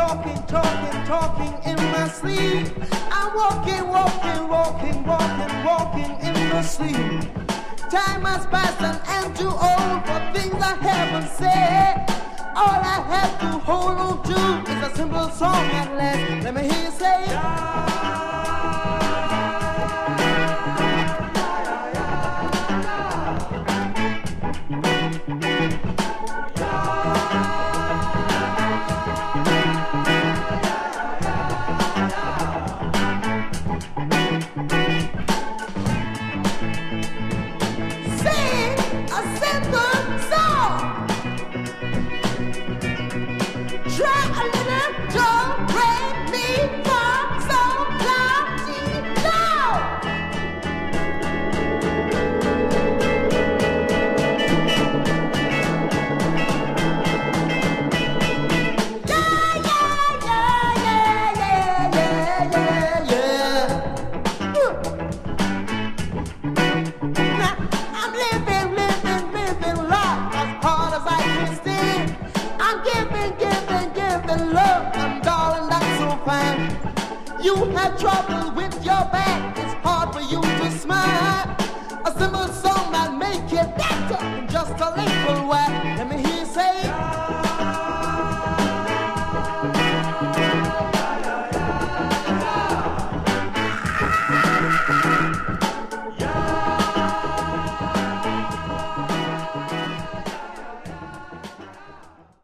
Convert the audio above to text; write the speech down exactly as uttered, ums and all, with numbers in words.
talking, talking, talking in my sleep. I'm walking, walking, walking, walking, walking in my sleep. Time has passed and I'm too old for things I haven't said. All I have to hold on to is a simple song at last. Let me hear you say it. You had trouble with your back, it's hard for you to smile. A simple song might make it better in just a little while.